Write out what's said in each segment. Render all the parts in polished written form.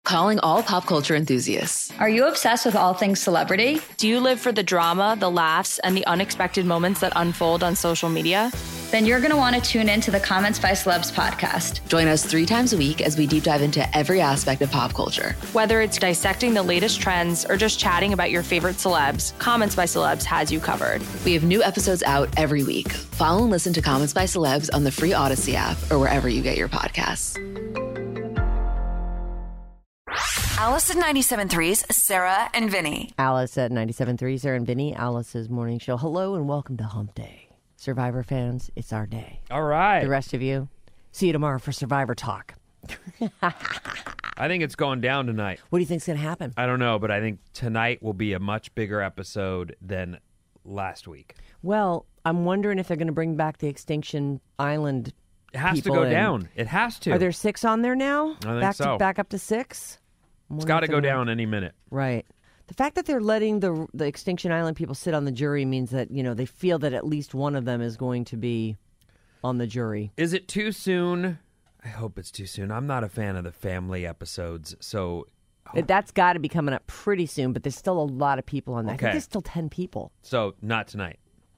Calling all pop culture enthusiasts. Are you obsessed with all things celebrity? Do you live for the drama, the laughs, and the unexpected moments that unfold on social media? Then you're going to want to tune in to the Comments by Celebs podcast. Join us 3 times a week as we deep dive into every aspect of pop culture. Whether it's dissecting the latest trends or just chatting about your favorite celebs, Comments by Celebs has you covered. We have new episodes out every week. Follow and listen to Comments by Celebs on the free Odyssey app or wherever you get your podcasts. Alice at 97.3's Sarah and Vinny. Alice at 97.3, Sarah and Vinny, Alice's morning show. Hello and welcome to Hump Day. Survivor fans, it's our day. All right. The rest of you, see you tomorrow for Survivor Talk. I think it's going down tonight. What do you think's going to happen? I don't know, but I think tonight will be a much bigger episode than last week. Well, I'm wondering if they're going to bring back the Extinction Island. It has to go down. It has to. Are there 6 on there now? I think so. Back up to 6? It's got to go down any minute. Right. The fact that they're letting the Extinction Island people sit on the jury means that, you know, they feel that at least one of them is going to be on the jury. Is it too soon? I hope it's too soon. I'm not a fan of the family episodes, so... That's got to be coming up pretty soon, but there's still a lot of people on that. Okay. I think there's still 10 people. So, not tonight.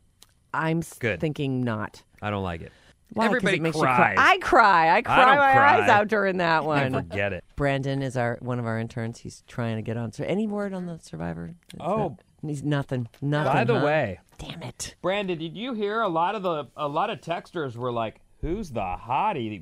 I'm Good. thinking not. I don't like it. Why? 'Cause Everybody it makes cries. you cry. I cry don't my cry. eyes out during that one. Forget it. Brandon is one of our interns. He's trying to get on. So any word on the Survivor? He's nothing. By the way, damn it, Brandon, did you hear a lot of texters were like, "Who's the hottie?"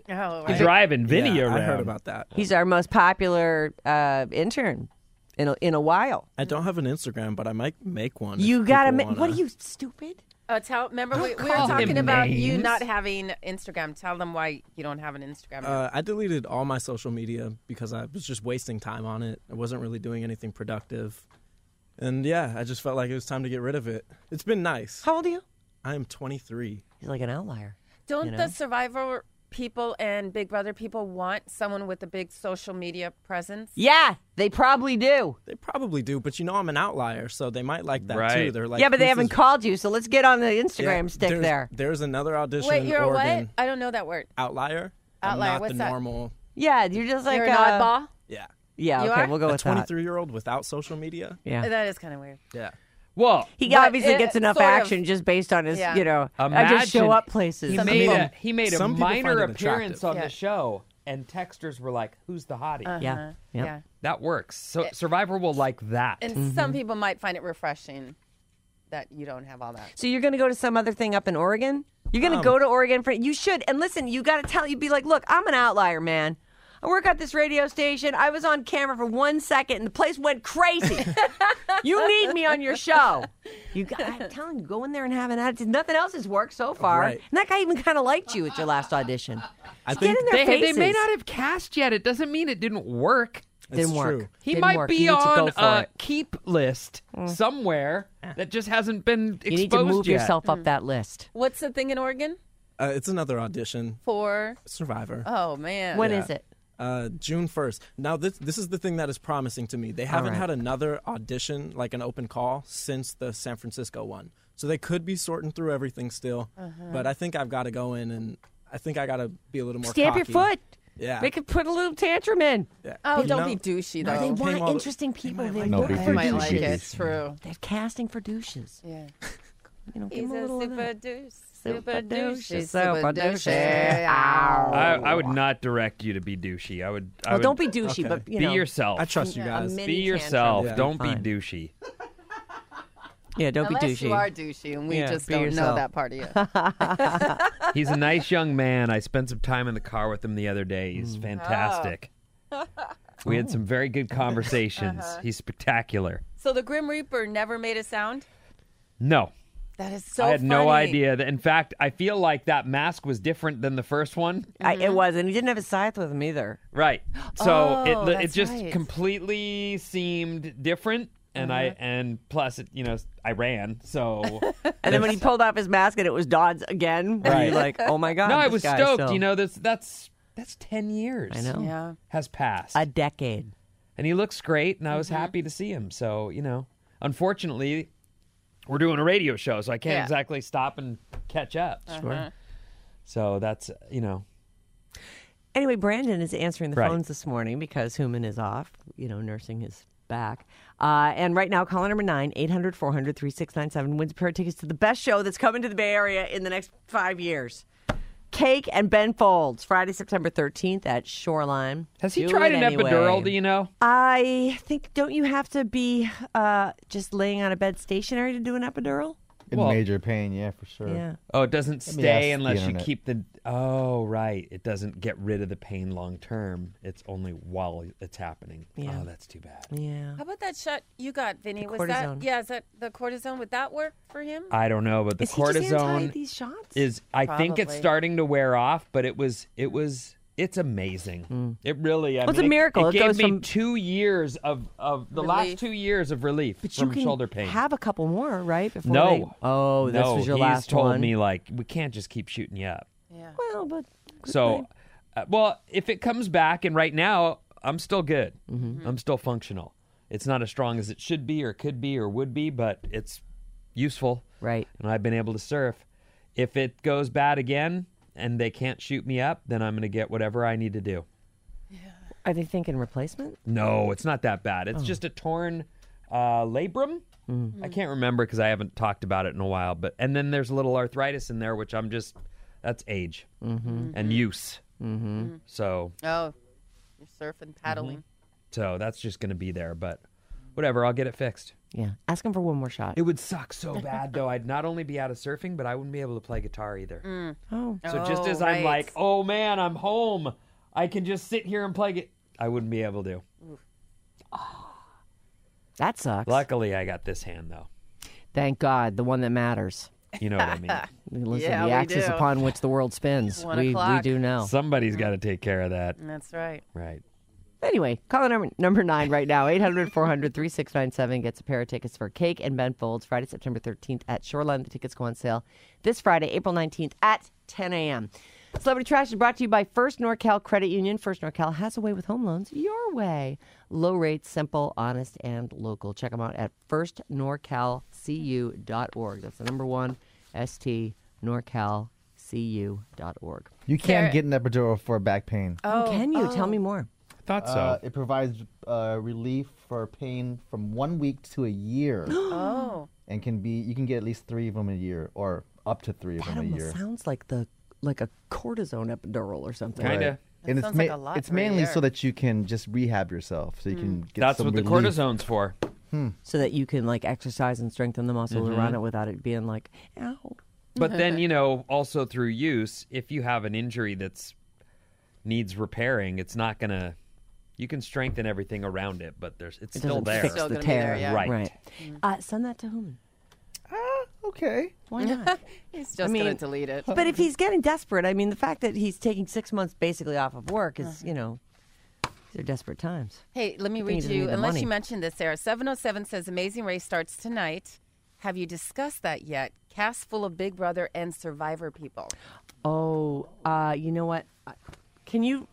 Driving Vinny around. I heard about that. He's our most popular intern in a while. I don't have an Instagram, but I might make one. You gotta make. What are you, stupid? Remember, we were talking about you not having Instagram. Tell them why you don't have an Instagram. I deleted all my social media because I was just wasting time on it. I wasn't really doing anything productive. And yeah, I just felt like it was time to get rid of it. It's been nice. How old are you? I am 23. He's like an outlier. Don't the Survivor people and Big Brother people want someone with a big social media presence? Yeah, they probably do. They probably do, but you know I'm an outlier, so they might like that too. They're like, yeah, but they haven't called you, so let's get on the Instagram stick there. There's another audition Wait, you're in Oregon. what? I don't know that word. Outlier? Outlier, I'm not what's the that? normal. Yeah, you're just like You're an oddball? Yeah. Yeah, You okay, are? we'll go with that. 23-year-old without social media? Yeah. That is kind of weird. Yeah. Well, He But obviously it- gets enough sort of. action just based on his, I just show Imagine up places. He made a some people find minor it appearance attractive. on Yeah. the show, and texters were like, "Who's the hottie?" Yeah. Yeah. That works. So Survivor will like that. And some people might find it refreshing that you don't have all that. So you're going to go to some other thing up in Oregon? You're going to go to Oregon you should. And listen, you got to be like, look, I'm an outlier, man. I work at this radio station. I was on camera for 1 second, and the place went crazy. You need me on your show. I'm telling you, go in there and have an attitude. Nothing else has worked so far. Right. And that guy even kind of liked you at your last audition. I Get think in their They faces. may not have cast yet. It doesn't mean it didn't work. Didn't It's work. true. He Didn't might work. be You need to go on for a it. keep list somewhere that just hasn't been exposed You need to move yet. yourself up that list. What's the thing in Oregon it's another audition. for? Survivor. Oh, man. When Yeah. is it? June 1st. Now, this is the thing that is promising to me. They haven't right. had another audition, like an open call, since the San Francisco one. So they could be sorting through everything still. But I think I've got to go in, and I think I got to be a little more Stamp your cocky. foot. Yeah. Make it put a little tantrum in. Yeah. Oh, You don't know, be douchey, No, though. they came want all the- interesting people. They No look big for You might like douches. it. It's true. They're casting for douches. Yeah. You know, give He's them a a little of super that. douche. Super Super douche, douche. super Super douche. douche. I would not direct you to be douchey. I would. Well, don't be douchey, Okay. but, be you know. yourself. I trust you A guys. mini Be tantrum yourself. would be Don't be fine. douchey. Yeah, don't Unless be douchey. you are douchey, and we Yeah, just be don't yourself. know that part of you. He's a nice young man. I spent some time in the car with him the other day. He's fantastic. We had some very good conversations. He's spectacular. So the Grim Reaper never made a sound? No. That is so I had no funny. idea. In fact, I feel like that mask was different than the first one. It was, and he didn't have his scythe with him either. Right. So Oh, it that's just right. completely seemed different. And and plus, I ran. So And then when he pulled off his mask and it was Dodds again, Right. you're like, oh my God. no, I this was guy's stoked. still- You know, that's 10 years. I know. Yeah. Has passed. A decade. And he looks great, and I was happy to see him. So, unfortunately, we're doing a radio show, so I can't Yeah. exactly stop and catch up. Sure. So that's, Anyway, Brandon is answering the Right. phones this morning because Human is off, nursing his back. And right now, caller number 9, 800-400-3697 wins a pair of tickets to the best show that's coming to the Bay Area in the next 5 years. Cake and Ben Folds, Friday, September 13th at Shoreline. Has he Do tried it an anyway. epidural? Do you know? I think, don't you have to be just laying on a bed stationary to do an epidural? In Well- major pain, yeah, for sure. Yeah. Oh, it doesn't Let me stay ask unless the you internet. keep the. Oh, right. It doesn't get rid of the pain long term. It's only while it's happening. Yeah. Oh, that's too bad. Yeah. How about that shot you got, Vinny? The Was cortisone. that is that the cortisone? Would that work for him? I don't know, but the Is he just anti cortisone these shots? is. I think it's Probably. starting to wear off, but it's amazing. It really. Well, it's a miracle. It It gave goes me from- 2 years of the Relief. last 2 years of relief But from you can shoulder pain. have a couple more, right? Before No. they- Oh, this no, was your he's last told one. me like we can't just keep shooting you up. Yeah. Well, but So, well, if it comes back, and right now I'm still good. I'm still functional. It's not as strong as it should be, or could be, or would be, but it's useful. right. And I've been able to surf. If it goes bad again and they can't shoot me up, then I'm going to get whatever I need to do. Are they thinking replacement? No, it's not that bad. It's just a torn labrum. I can't remember because I haven't talked about it in a while. And then there's a little arthritis in there, which that's age and use. So Oh, you're surfing, paddling. So that's just going to be there, but whatever, I'll get it fixed. Yeah. Ask him for one more shot. It would suck so bad, though. I'd not only be out of surfing, but I wouldn't be able to play guitar either. Oh. So just as I'm like, oh man, I'm home, I can just sit here and play it, I wouldn't be able to. That sucks. Luckily, I got this hand, though. Thank God, the one that matters. You know what I mean? Listen, Yeah, the we axis do. upon which the world spins. 1 We o'clock. do know. Somebody's got to take care of that. That's right. Right. Anyway, caller number 9 right now, 800-400-3697 gets a pair of tickets for Cake and Ben Folds, Friday, September 13th at Shoreline. The tickets go on sale this Friday, April 19th at 10 a.m. Celebrity Trash is brought to you by First NorCal Credit Union. First NorCal has a way with home loans your way. Low rates, simple, honest, and local. Check them out at firstnorcalcu.org. That's the number 1, STNorCalCU.org. You can get an epidural for back pain. Oh, can you? Tell me more. Thought so. It provides relief for pain from 1 week to a year, Oh. and you can get at least 3 of them a year, or up to 3 of That them a almost year. sounds like a cortisone epidural or something. Kinda. Right. And sounds like a lot it's for a mainly year. so that you can just rehab yourself, so you can get That's some what the relief. cortisone's for. So that you can like exercise and strengthen the muscles around it without it being like, ow. But then, also through use, if you have an injury that's needs repairing, it's not going to... You can strengthen everything around it, but it's It still doesn't there. fix Still the gonna be there, tear. yeah. Right. Send that to Human. Okay. Why not? He's just going to delete it. But if he's getting desperate, I mean, the fact that he's taking 6 months basically off of work is, these are desperate times. Hey, let me Good thing he read doesn't you, need the unless money. you mentioned this, Sarah. 707 says Amazing Race starts tonight. Have you discussed that yet? Cast full of Big Brother and Survivor people. Oh, you know what? Can you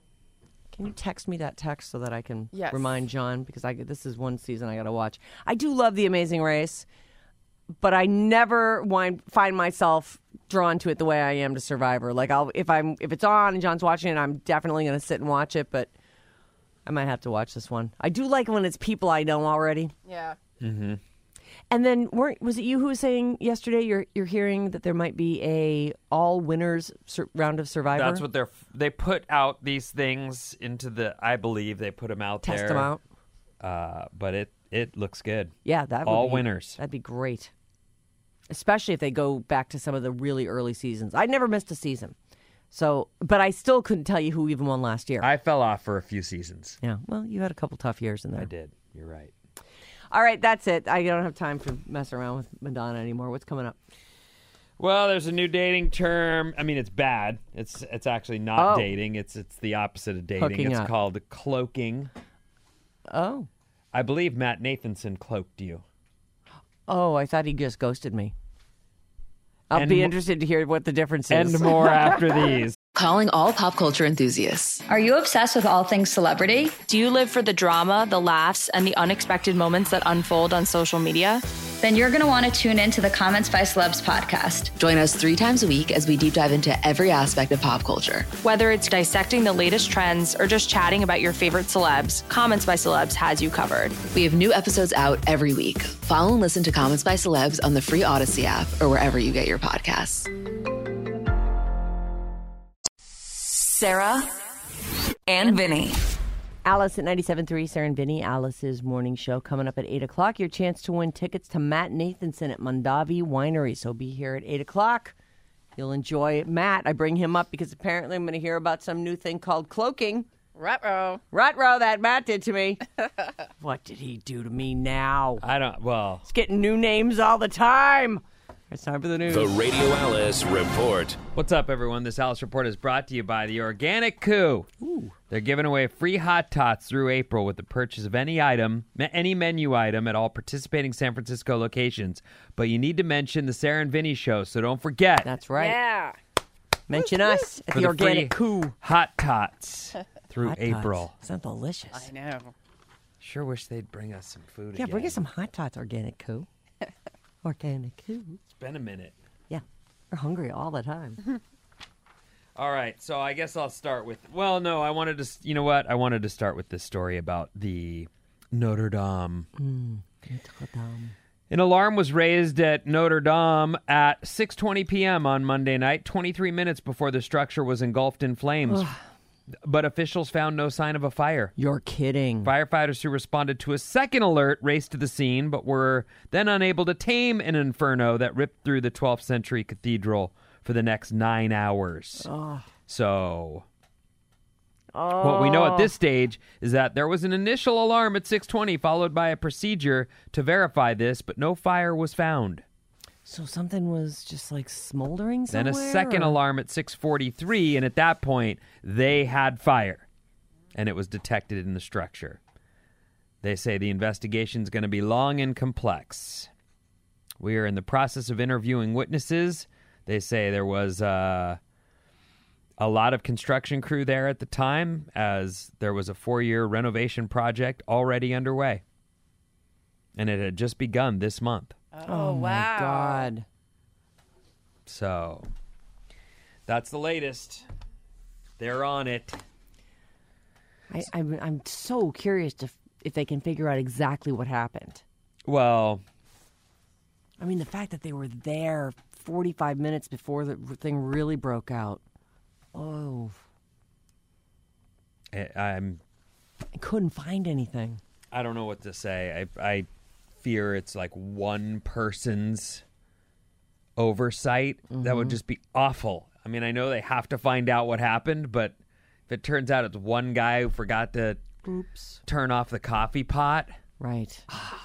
text me that text so that I can Yes. remind John? Because this is one season I got to watch. I do love The Amazing Race, but I never find myself drawn to it the way I am to Survivor. Like if it's on and John's watching it, I'm definitely going to sit and watch it. But I might have to watch this one. I do like when it's people I know already. Yeah. And then was it you who was saying yesterday you're hearing that there might be a all winners round of Survivor? That's what they put out these things into I believe they put them out Test there. them out. But it looks good. Yeah, that would all be, winners. That'd be great. Especially if they go back to some of the really early seasons. I never missed a season. But I still couldn't tell you who even won last year. I fell off for a few seasons. Yeah, well, you had a couple tough years in there. I did. You're right. All right, that's it. I don't have time to mess around with Madonna anymore. What's coming up? Well, there's a new dating term. I mean, it's bad. It's actually not dating. It's the opposite of dating. Hooking It's up. called cloaking. Oh. I believe Matt Nathanson cloaked you. Oh, I thought he just ghosted me. I'll be interested to hear what the difference is. And more after these. Calling all pop culture enthusiasts. Are you obsessed with all things celebrity? Do you live for the drama, the laughs, and the unexpected moments that unfold on social media? then you're going to want to tune in to the Comments by Celebs podcast. Join us 3 times a week as we deep dive into every aspect of pop culture. Whether it's dissecting the latest trends or just chatting about your favorite celebs, Comments by Celebs has you covered. We have new episodes out every week. Follow and listen to Comments by Celebs on the free Odyssey app or wherever you get your podcasts. Sarah and Vinny. Alice at 97.3, Sarah and Vinny, Alice's morning show. Coming up at 8 o'clock, your chance to win tickets to Matt Nathanson at Mondavi Winery. So be here at 8 o'clock. You'll enjoy Matt. I bring him up because apparently I'm going to hear about some new thing called cloaking. Ruh-roh. Ruh-roh that Matt did to me. What did he do to me now? He's getting new names all the time. It's time for the news. The Radio Alice Report. What's up, everyone? This Alice Report is brought to you by the Organic Coup. Ooh. They're giving away free hot tots through April with the purchase of any menu item at all participating San Francisco locations. But you need to mention the Sarah and Vinny show, so don't forget. That's right. Yeah. Mention us at For the the free Organic Coup. hot tots through Hot April. Tots. Sounds delicious. I know. Sure wish they'd bring us some food Yeah, again. bring us some hot tots, Organic Coup. Organic Coup. It's been a minute. Yeah, we're hungry all the time. All right, so I guess I'll start with... Well, no, I wanted to... You know what? I wanted to start with this story about the Notre Dame. Notre Dame. An alarm was raised at Notre Dame at 6:20 p.m. on Monday night, 23 minutes before the structure was engulfed in flames. But officials found no sign of a fire. You're kidding. Firefighters who responded to a second alert raced to the scene, but were then unable to tame an inferno that ripped through the 12th century cathedral for the next 9 hours. So... What we know at this stage is that there was an initial alarm at 6:20, followed by a procedure to verify this, but no fire was found. So something was just like smoldering Then somewhere? a second alarm at 6:43, and at that point, they had fire, and it was detected in the structure. They say the investigation is going to be long and complex. We are in the process of interviewing witnesses. They say there was a lot of construction crew there at the time, as there was a 4-year renovation project already underway. And it had just begun this month. Oh, wow. My God. So, that's the latest. They're on it. I'm so curious if they can figure out exactly what happened. Well, I mean, the fact that they were there 45 minutes before the thing really broke out. Oh. I couldn't find anything. I don't know what to say. I fear it's like one person's oversight. That would just be awful. I mean, I know they have to find out what happened, but if it turns out it's one guy who forgot to turn off the coffee pot. Right.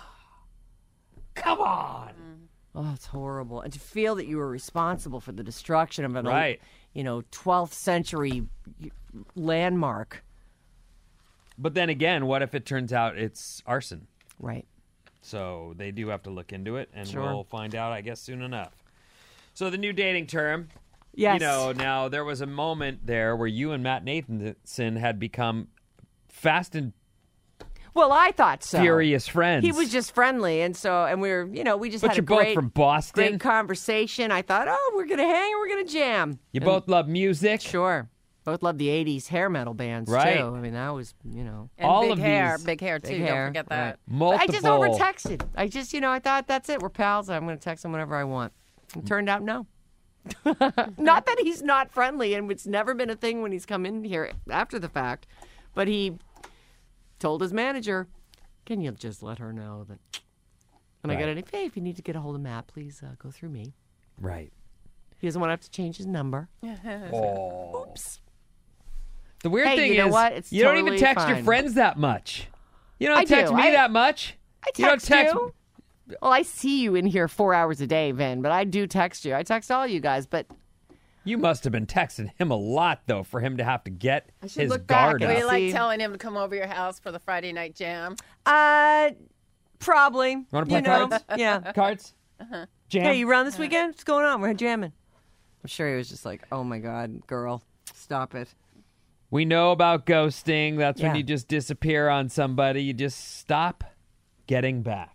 Come on. Oh, it's horrible. And to feel that you were responsible for the destruction of an Right. 12th century landmark. But then again, what if it turns out it's arson? Right. So they do have to look into it, and Sure. we'll find out, I guess, soon enough. So the new dating term. Yes. Now there was a moment there where you and Matt Nathanson had become fast and Well, I thought so. furious friends. He was just friendly, and we were, we just But had you're a great, both from Boston. great conversation. I thought, we're gonna hang and we're gonna jam. You both love music. Sure. Both love the 80s hair metal bands, Right. too. I mean, that was, And all big of hair. these- Big hair, too. Big hair, Don't forget that. right. Multiple. I just over-texted. I just, I thought, that's it. We're pals. I'm going to text him whenever I want. It turned out, no. Not that he's not friendly, and it's never been a thing when he's come in here after the fact, but he told his manager, can you just let her know that when I get any, hey, if you need to get a hold of Matt, please go through me. Right. He doesn't want to have to change his number. Oh. Oops. The weird Hey, thing you know is, what? It's you don't totally even text your fine. friends that much. You don't I text do. me that much. I You don't text text. you. Well, I see you in here 4 hours a day, Vin, but I do text you. I text all you guys, but You must have been texting him a lot, though, for him to have to get should his look back guard and up. We like See. telling him to come over your house for the Friday night jam. probably. Wanna play cards? Yeah. Cards? Jam? Hey, you around this weekend? What's going on? We're jamming. I'm sure he was just like, oh my God, girl, stop it. We know about ghosting. That's when Yeah. you just disappear on somebody. You just stop getting back.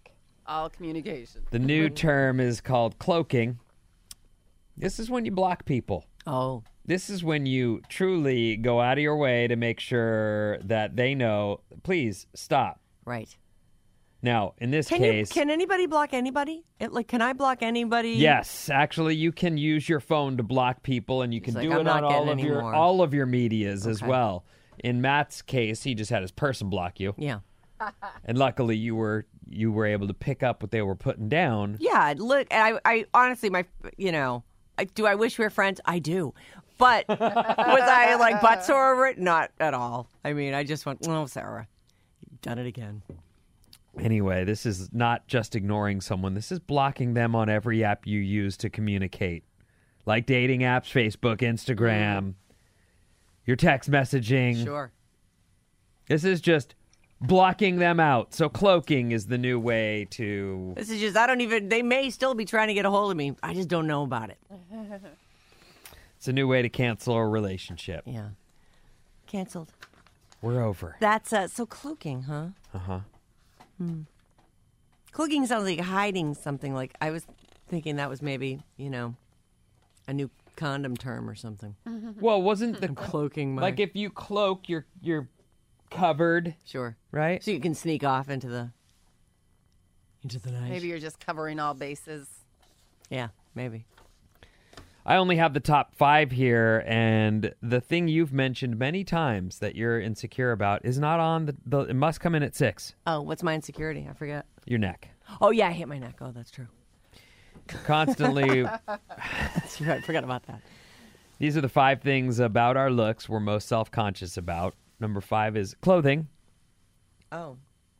all communication. The new term is called cloaking. This is when you block people. Oh. This is when you truly go out of your way to make sure that they know, please stop. Right. Now, in this case... Can anybody block anybody? Can I block anybody? Yes. Actually, you can use your phone to block people, and you can do it on all of your medias as well. In Matt's case, he just had his person block you. Yeah. And luckily, you were able to pick up what they were putting down. Yeah. Look, I honestly, do I wish we were friends? I do. But was I like butt sore over it? Not at all. I mean, I just went, oh, Sarah, you've done it again. Anyway, this is not just ignoring someone. This is blocking them on every app you use to communicate. Like dating apps, Facebook, Instagram, your text messaging. Sure. This is just blocking them out. So cloaking is the new way to... This is just, they may still be trying to get a hold of me. I just don't know about it. It's a new way to cancel a relationship. Yeah. Canceled. We're over. That's, so cloaking, huh? Uh-huh. Cloaking sounds like hiding something. Like I was thinking that was maybe, a new condom term or something. Well, wasn't the cloaking like if you cloak, you're covered. Sure. Right? So you can sneak off into the night. Maybe you're just covering all bases. Yeah, maybe. I only have the top 5 here, and the thing you've mentioned many times that you're insecure about is not on the it must come in at 6. Oh, what's my insecurity? I forget. Your neck. Oh, yeah, I hit my neck. Oh, that's true. Constantly. That's right. I forgot about that. These are the 5 things about our looks we're most self-conscious about. Number 5 is clothing. Oh.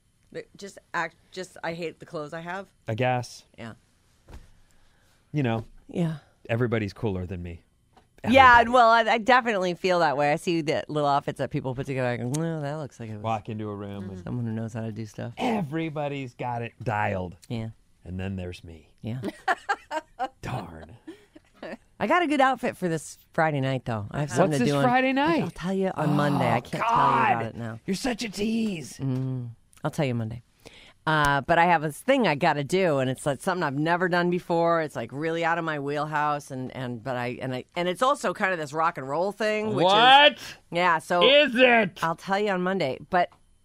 I hate the clothes I have. I guess. Yeah. Yeah. Everybody's cooler than me. Everybody. Yeah, well, I definitely feel that way. I see the little outfits that people put together. I go, no, that looks like it was Walk into a room and someone who knows how to do stuff. Everybody's got it dialed. Yeah. And then there's me. Yeah. Darn. I got a good outfit for this Friday night, though. I have something What's to this do Friday night? I'll tell you on Monday. I can't tell you about it now. You're such a tease. I'll tell you Monday. But I have this thing I got to do, and it's like something I've never done before. It's like really out of my wheelhouse, and it's also kind of this rock and roll thing. Which What? So is it? I'll tell you on Monday. But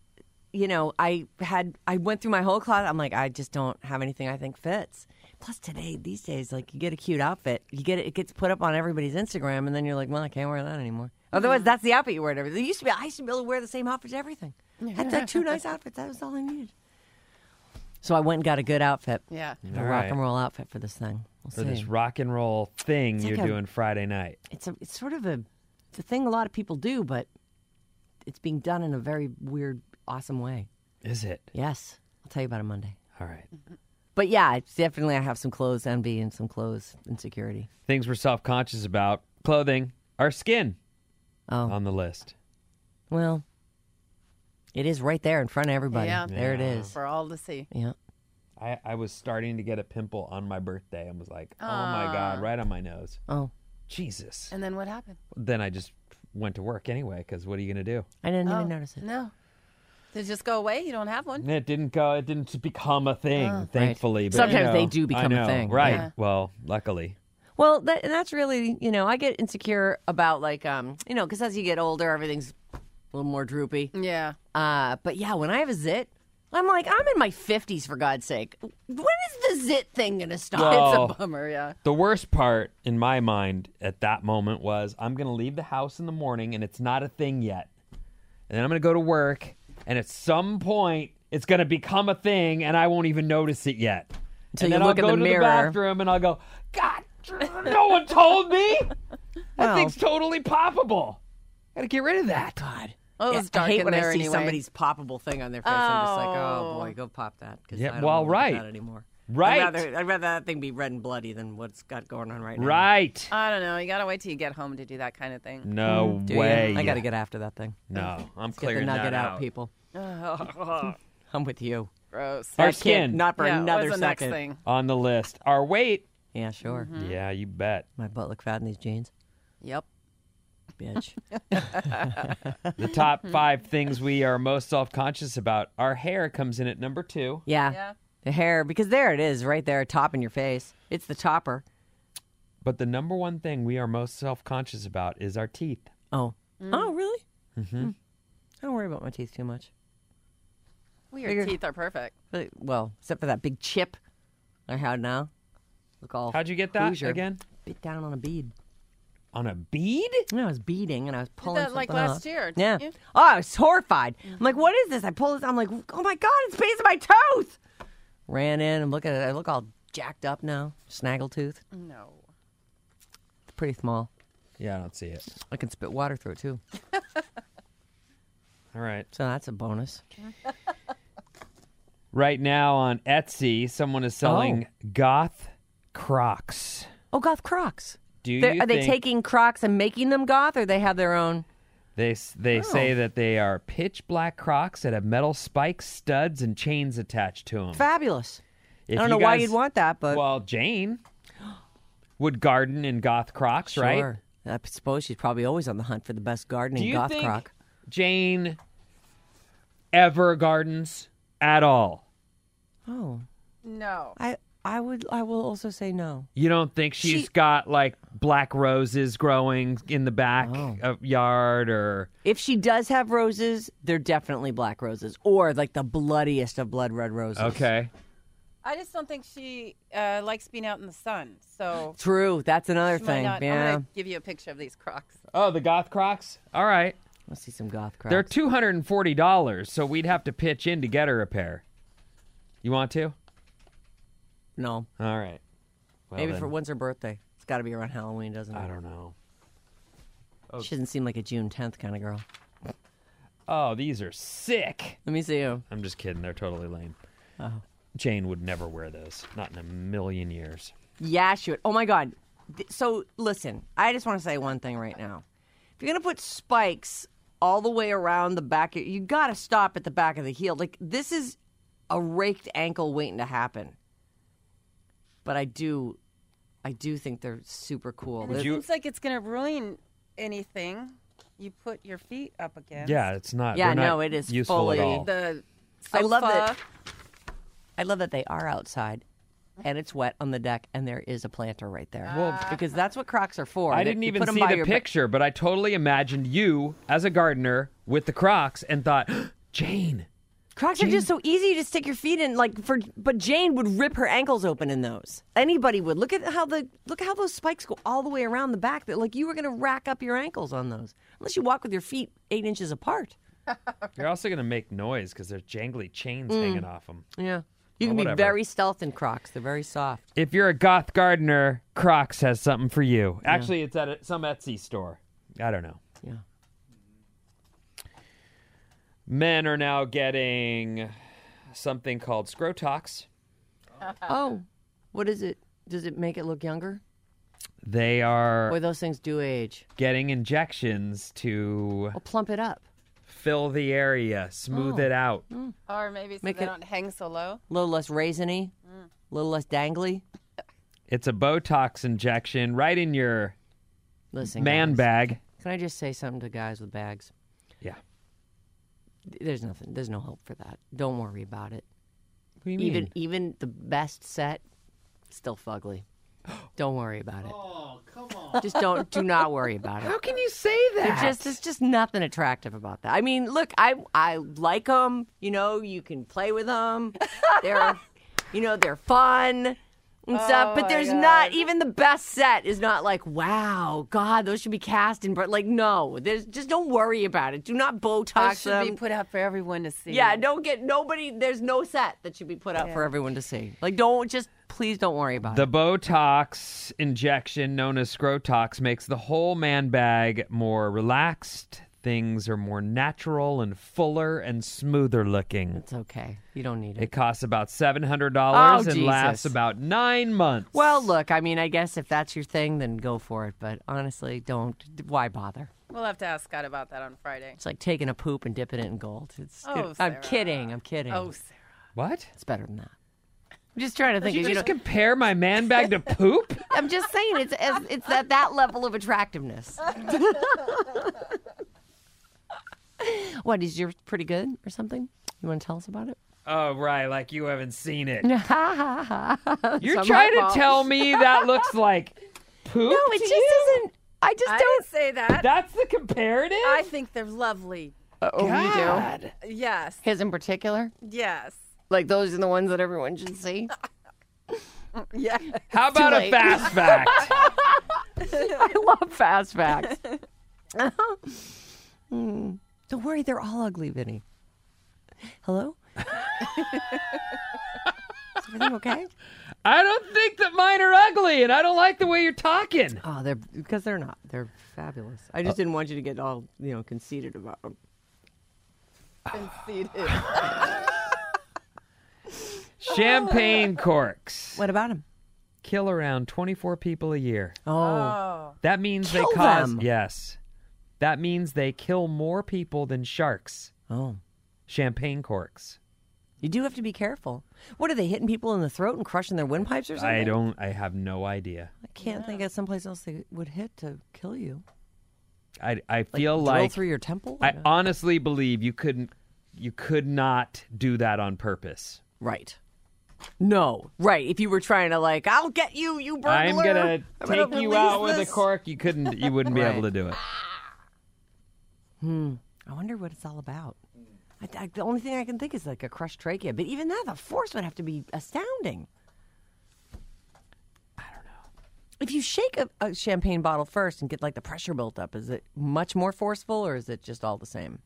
I went through my whole closet. I'm like, I just don't have anything I think fits. Plus these days, like you get a cute outfit, it gets put up on everybody's Instagram, and then you're like, well, I can't wear that anymore. Otherwise, that's the outfit you wear to everything. I used to be able to wear the same outfit to everything. I had like 2 nice outfits. That was all I needed. So I went and got a good outfit. Yeah. A rock and roll outfit for this thing. For this rock and roll thing It's you're like doing Friday night. It's sort of it's a thing a lot of people do, but it's being done in a very weird, awesome way. Is it? Yes. I'll tell you about it Monday. All right. But yeah, it's definitely I have some clothes envy and some clothes insecurity. Things we're self-conscious about. Clothing. Our skin. Oh. On the list. Well, it is right there in front of everybody. Yeah. There it is. For all to see. Yeah. I was starting to get a pimple on my birthday and was like, oh my God, right on my nose. Oh. Jesus. And then what happened? Then I just went to work anyway, because what are you going to do? I didn't even notice it. No. Did it just go away? You don't have one? It didn't go. It didn't become a thing, thankfully. Right. But, Sometimes they do become a thing. Right. Yeah. Well, luckily. Well, that's really, I get insecure about like, because as you get older, everything's a little more droopy. Yeah. But yeah, when I have a zit, I'm like, I'm in my 50s, for God's sake. When is the zit thing going to stop? Well, it's a bummer, yeah. The worst part in my mind at that moment was I'm going to leave the house in the morning and it's not a thing yet. And then I'm going to go to work and at some point it's going to become a thing and I won't even notice it yet. Until and you then look I'll in go the to mirror. the bathroom and I'll go, God, no one told me. That thing's totally poppable. Got to get rid of that. God. Oh, Yeah, it's dark I hate in when there I see anyway. somebody's poppable thing on their face. I'm just like, oh boy, go pop that. Yeah, I don't well, wanna look at right. that anymore. Right. I'd rather that thing be red and bloody than what's got going on right now. Right. I don't know. You got to wait till you get home to do that kind of thing. No Do you? way. I got to get after that thing. No, I'm Let's get clearing the nugget that out, people. Oh, I'm with you. gross. Our That kid, skin. not for Yeah, another what's the second. next thing? On the list. Our weight. Yeah, sure. Yeah, you bet. My butt look fat in these jeans, Yep. bitch. The top 5 things we are most self-conscious about. Our hair comes in at number 2. Yeah. Yeah. The hair, because there it is, right there, topping your face. It's the topper. But the number one thing we are most self-conscious about is our teeth. Oh. Oh, really? Mm-hmm. I don't worry about my teeth too much. Well, your teeth are perfect. Well, except for that big chip I had now. Look all How'd you get that Hoosier. again? Bit down on a bead. On a bead? I was beading and I was pulling that like something last up. year, Yeah. didn't you? Oh, I was horrified. I'm like, what is this? I pull this. I'm like, oh my God, it's piece of my tooth. Ran in and look at it. I look all jacked up now. Snaggletooth. No. It's pretty small. Yeah, I don't see it. I can spit water through it too. All right. So that's a bonus. Right now on Etsy, someone is selling goth Crocs. Oh, goth Crocs. Are they taking Crocs and making them goth, or they have their own? They say that they are pitch black Crocs that have metal spikes, studs, and chains attached to them. Fabulous. If I don't you know why guys- you'd want that, but Well, Jane would garden in goth Crocs, right? sure. I suppose she's probably always on the hunt for the best gardening Do you goth think Croc. Jane ever gardens at all? Oh, No. I will also say no. You don't think she's got like black roses growing in the back of yard, or If she does have roses, they're definitely black roses, or like the bloodiest of blood red roses. okay? I just don't think she likes being out in the sun. So True. That's another she might thing. not. Yeah. I'm gonna give you a picture of these Crocs. Oh, the goth Crocs. All right, Let's see some goth Crocs. they're $240, so we'd have to pitch in to get her a pair. You want to? No. All right. Well, Maybe then, for when's her birthday? It's got to be around Halloween, doesn't it? I don't know. She doesn't seem like a June 10th kind of girl. Oh, these are sick. Let me see you. I'm just kidding. They're totally lame. Oh. Jane would never wear those. Not in a million years. Yeah, she would. Oh, my God. So, listen, I just want to say one thing right now. If you're going to put spikes all the way around the back, you got to stop at the back of the heel. Like, this is a raked ankle waiting to happen. But I do think they're super cool. And it seems like it's gonna ruin anything. You put your feet up against. Yeah, it's not. Yeah, they're not no, it is useful fully- at all. The I love sofa. I love that they are outside, and it's wet on the deck, and there is a planter right there. Well, because that's what Crocs are for. I They- didn't you even put 'em see by the your picture, but I totally imagined you as a gardener with the Crocs and thought, Jane. Crocs are just so easy to stick your feet in. But Jane would rip her ankles open in those. Anybody would. Look how those spikes go all the way around the back. That like you were going to rack up your ankles on those, unless you walk with your feet 8 inches apart. You're also going to make noise because there's jangly chains hanging off them. Yeah, you can whatever. be very stealth in Crocs. They're very soft. If you're a goth gardener, Crocs has something for you. Actually, it's at some Etsy store. I don't know. Yeah. Men are now getting something called Scrotox. Oh, what is it? Does it make it look younger? They are Boy, those things do age. getting injections to Well, plump it up. fill the area, smooth it out. Or maybe so Make they it- don't hang so low. A little less raisiny, a little less dangly. It's a Botox injection right in your Listen, man guys, bag. Can I just say something to guys with bags? Yeah. There's nothing. There's no hope for that. Don't worry about it. What do you mean? Even the best set, still fugly. Don't worry about it. Oh, come on. Just do not worry about it. How can you say that? There's just nothing attractive about that. I mean, look, I like them. You know, you can play with them. They're, they're fun and stuff. But my there's God. not even the best set is not like, wow, God, those should be cast in. But like, no, just don't worry about it. Do not Those Botox should them. be put out for everyone to see. Yeah, don't get nobody. There's no set that should be put out for everyone to see. Like, please don't worry about The it. Botox injection, known as Scrotox, makes the whole man bag more relaxed. Things are more natural and fuller and smoother looking. It's okay. You don't need It it. costs about $700 Oh, and Jesus. lasts about 9 months. Well, look, I mean, I guess if that's your thing, then go for it. But honestly, don't. Why bother? We'll have to ask Scott about that on Friday. It's like taking a poop and dipping it in gold. Oh, I'm Sarah. kidding. I'm kidding. Oh, Sarah. What? It's better than that. I'm just trying to think. Did you of, just compare my man bag to poop? I'm just saying it's at that level of attractiveness. What, is yours pretty good or something? You want to tell us about it? Oh, right. Like you haven't seen it. You're You're trying to tell me that looks like poop? No, it to just you? isn't. I just I don't didn't say that. That's the comparative? I think they're lovely. Oh, God. you do? Yes. His in particular? Yes. Like those are the ones that everyone should see? Yeah. How about a late. fast fact? I love fast facts. Don't worry, they're all ugly, Vinny. Hello? Is everything okay? I don't think that mine are ugly, and I don't like the way you're talking. Oh, because they're not. They're fabulous. I just didn't want you to get all, conceited about them. Conceited. Champagne corks What about them? kill around 24 people a year. Oh. That means Kill they cause them. Yes. That means they kill more people than sharks. Oh. Champagne corks. You do have to be careful. What are they hitting people in the throat and crushing their windpipes or something? I have no idea. I can't think of someplace else they would hit to kill you. I feel drill like through your temple? I honestly believe you could not do that on purpose. Right. No. Right. If you were trying to I'll get you, you burglar. I'm gonna take you out with a this. cork. You wouldn't be Right. able to do it. I wonder what it's all about. The only thing I can think is like a crushed trachea. But even that, the force would have to be astounding. I don't know. If you shake a champagne bottle first and get the pressure built up, is it much more forceful or is it just all the same?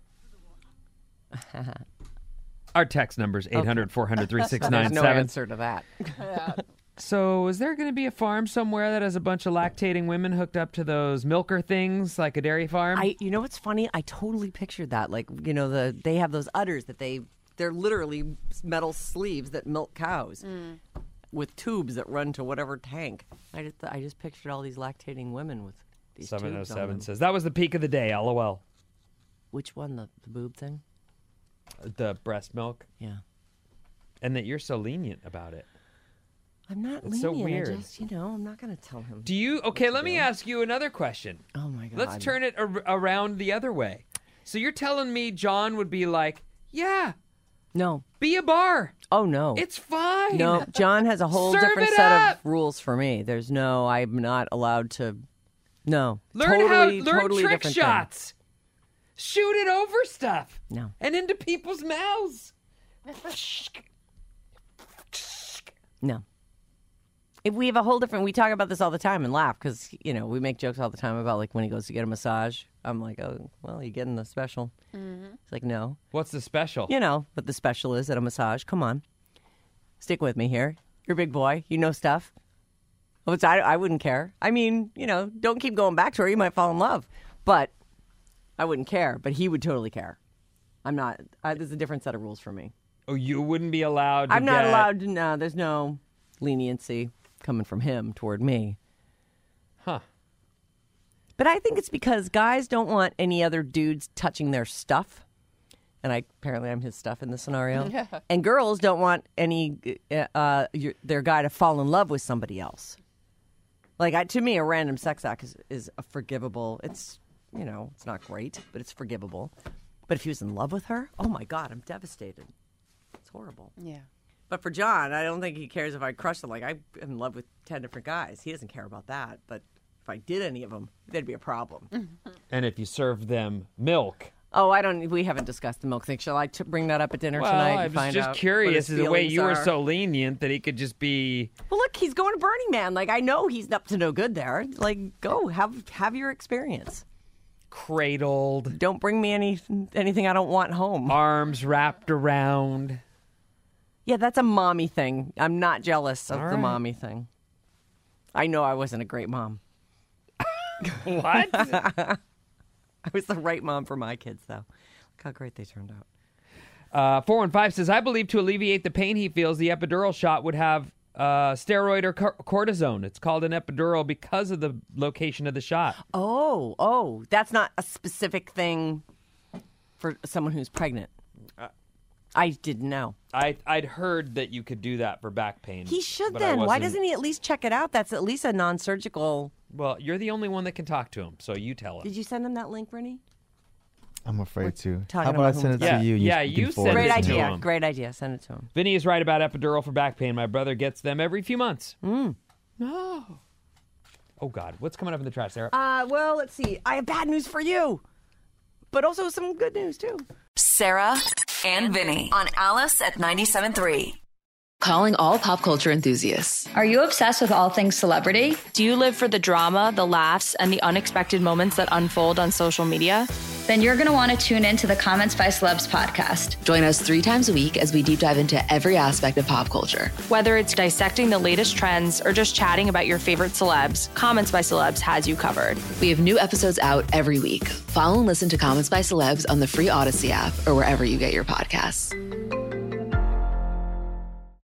Our text number is 800-400-3697. There's no answer to that. So is there going to be a farm somewhere that has a bunch of lactating women hooked up to those milker things like a dairy farm? You know what's funny? I totally pictured that. They have those udders that they're literally metal sleeves that milk cows with tubes that run to whatever tank. I just pictured all these lactating women with these tubes on 707 them. says, that was the peak of the day, LOL. Which one? The boob thing? The breast milk? Yeah. And that you're so lenient about it. I'm not It's lenient. so weird. I just, I'm not going to tell him. Let me ask you another question. Oh, my God. Let's turn it around the other way. So you're telling me John would be like, yeah, No. be a bar. Oh, no. It's fine. No, John has a whole Serve different it set up. of rules for me. I'm not allowed to. No. Learn totally trick different thing. shots. Shoot it over stuff. No. And into people's mouths. No. If we have a whole different, we talk about this all the time and laugh because, we make jokes all the time about when he goes to get a massage. I'm like, oh, well, you getting the special. He's like, no. What's the special? What the special is at a massage. Come on. Stick with me here. You're a big boy. You know stuff. Which I wouldn't care. I mean, don't keep going back to her. You might fall in love. But I wouldn't care. But he would totally care. I'm not. There's a different set of rules for me. Oh, you wouldn't be allowed to I'm not allowed to. No, there's no leniency coming from him toward me. Huh. But I think it's because guys don't want any other dudes touching their stuff. And apparently I'm his stuff in this scenario. And girls don't want their guy to fall in love with somebody else. To me, a random sex act is a forgivable. It's, it's not great, but it's forgivable. But if he was in love with her, oh my God, I'm devastated. It's horrible. Yeah. But for John, I don't think he cares if I crush him. I'm in love with 10 different guys. He doesn't care about that. But if I did any of them, there'd be a problem. And if you served them milk. Oh, we haven't discussed the milk thing. Shall I bring that up at dinner tonight? I and was find just out curious what his the way feelings you were are? so lenient that he could just be. Well, look, he's going to Burning Man. I know he's up to no good there. Go have your experience. Cradled. Don't bring me anything I don't want home. Arms wrapped around. Yeah, that's a mommy thing. I'm not jealous of All the right. mommy thing. I know I wasn't a great mom. What? I was the right mom for my kids, though. Look how great they turned out. 415 says, I believe to alleviate the pain he feels, the epidural shot would have steroid or cortisone. It's called an epidural because of the location of the shot. Oh, that's not a specific thing for someone who's pregnant. I didn't know. I'd heard that you could do that for back pain. He should but I then. Why wasn't- doesn't he at least check it out? That's at least a non-surgical. Well, you're the only one that can talk to him, so you tell him. Did you send him that link, Rennie? I'm afraid to. talking How about I about send it Yeah. to you? Yeah, can you forward send it Great it to to me. idea. him. Great idea. Send it to him. Vinny is right about epidural for back pain. My brother gets them every few months. No. Oh, God. What's coming up in the trash, Sarah? Well, let's see. I have bad news for you, but also some good news, too. Sarah and Vinny on Alice at 97.3. Calling all pop culture enthusiasts. Are you obsessed with all things celebrity? Do you live for the drama, the laughs, and the unexpected moments that unfold on social media? Then you're going to want to tune in to the Comments by Celebs podcast. Join us 3 times a week as we deep dive into every aspect of pop culture. Whether it's dissecting the latest trends or just chatting about your favorite celebs, Comments by Celebs has you covered. We have new episodes out every week. Follow and listen to Comments by Celebs on the free Odyssey app or wherever you get your podcasts.